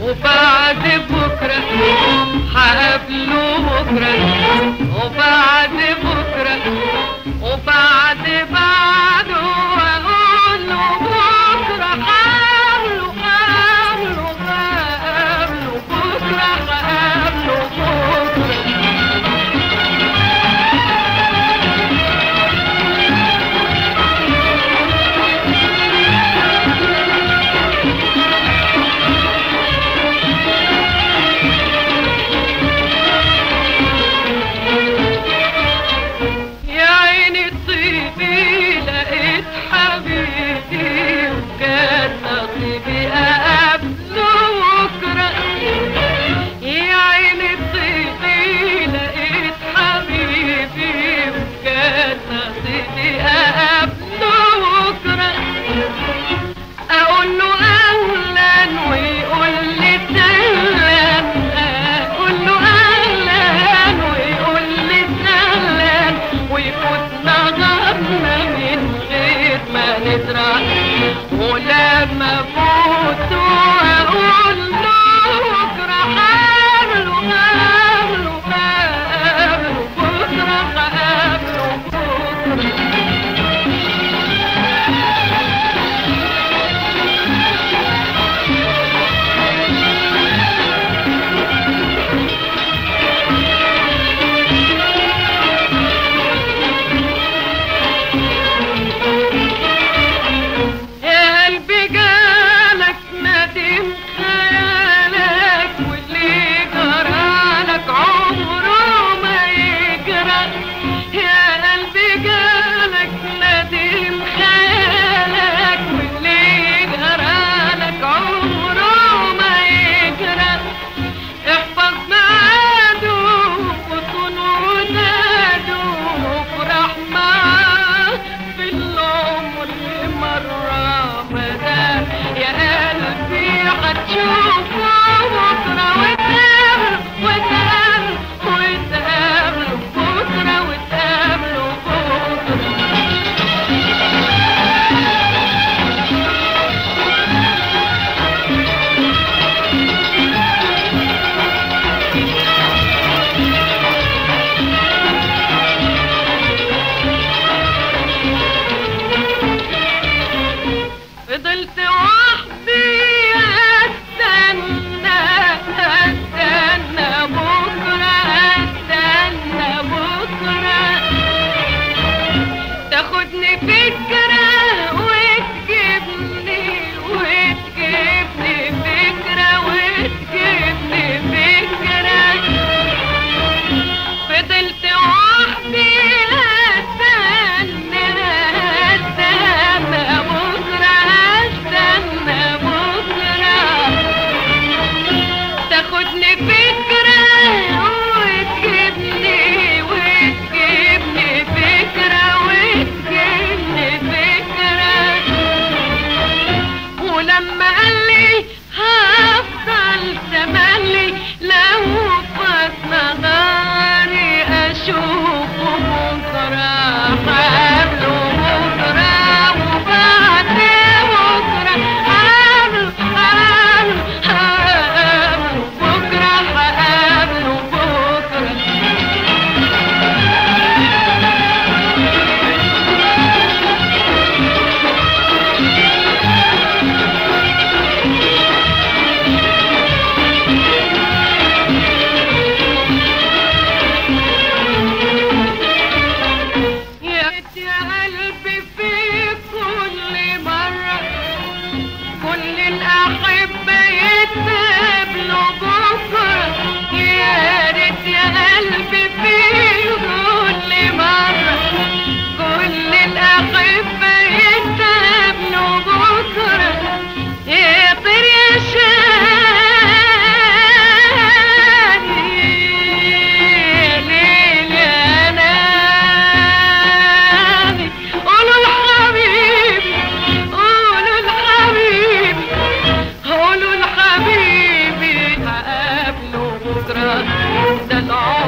وبعد بكرة هقابله بكرة، وبعد بكرة وبعد بعده واقول له بكرة هقابله بكرة هقابله بكرة. ولما فوت واقول له بكره هقابله بكره هقابله بكره. فضلت وحدي استنى بكرة تاخدني فكرة وتجيبني فكرة فضلت وحدي استنى بكرة تاخدني فكرة وتجيبني فكرة ولما قال لي هفضل تملي لو فات نهاري اشوفه بكرة هقابله بكرة وبعد بكرة هقابله بكرة هقابله بكرة. ده